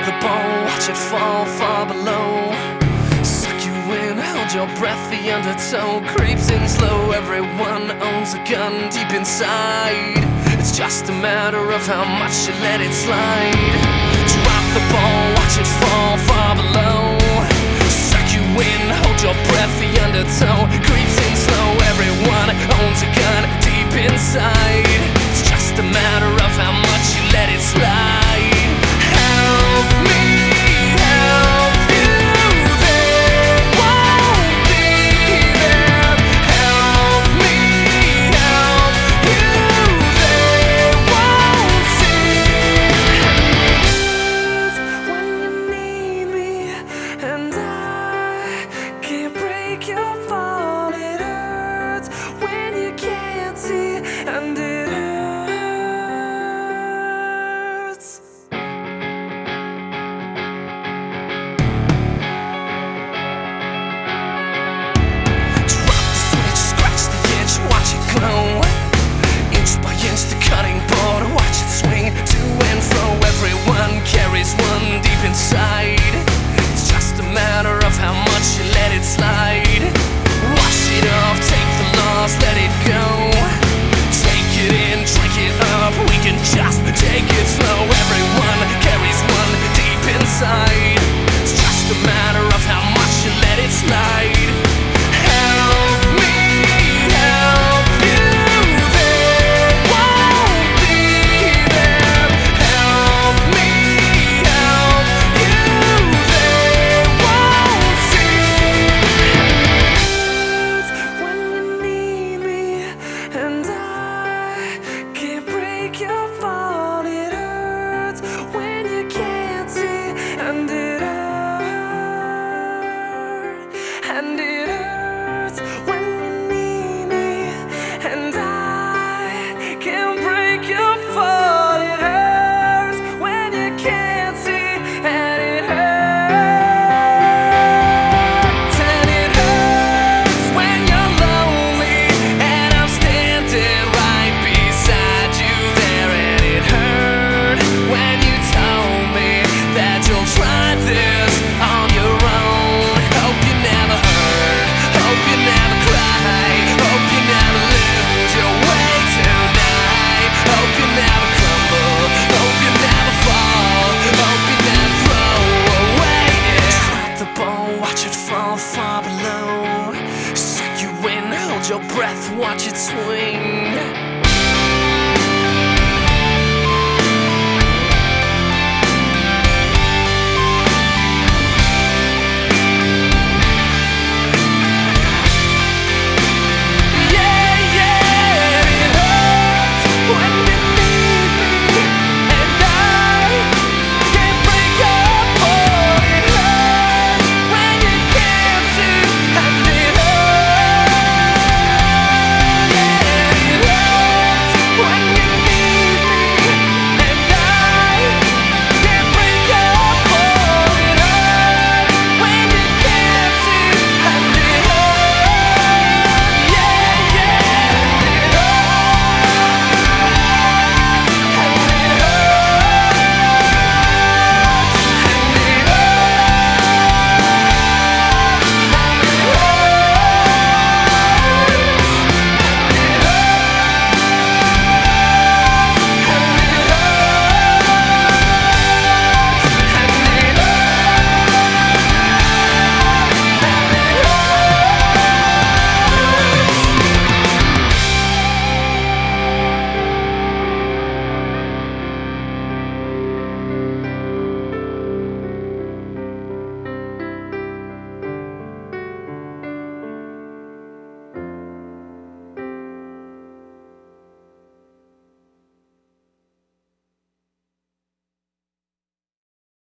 the ball, watch it fall far below. Suck you in, hold your breath, the undertow creeps in slow. Everyone owns a gun deep inside. It's just a matter of how much you let it slide. Drop the ball, watch it fall far below. Suck you in, hold your breath, the undertow creeps in slow. Everyone owns a gun deep inside. It's just a matter of how much you let it slide. Help me, help you, they won't be there. Help me, help you, they won't see. It hurts when you need me, and I can't break your fall. It hurts when you can't see, and it hurts. Watch it glow, inch by inch the cutting board. Watch it swing to and fro. Everyone carries one deep inside. It's just a matter of how much you let it slide. Wash it off, take the loss, let it go. Take it in, drink it up, we can just take it slow. Everyone carries one deep inside. It's just a matter of how much you let it slide. Help me, help you, they won't be there. Help me, help you, they won't see. It hurts when you need me, and I can't break your fall. It hurts when you can't see, and it hurts, and it hurts when you need me, and I can't break your fall. It hurts when you can't see, and it hurts, and it hurts when you're lonely, and I'm standing right beside you there. And it hurt when you told me that you'll try this on your own. Hope you never hurt, hope you never cry, hope you never lose your way tonight. Hope you never crumble, hope you never fall, hope you never throw away. Drop the ball, watch it fall far below. Suck you in, hold your breath, watch it swing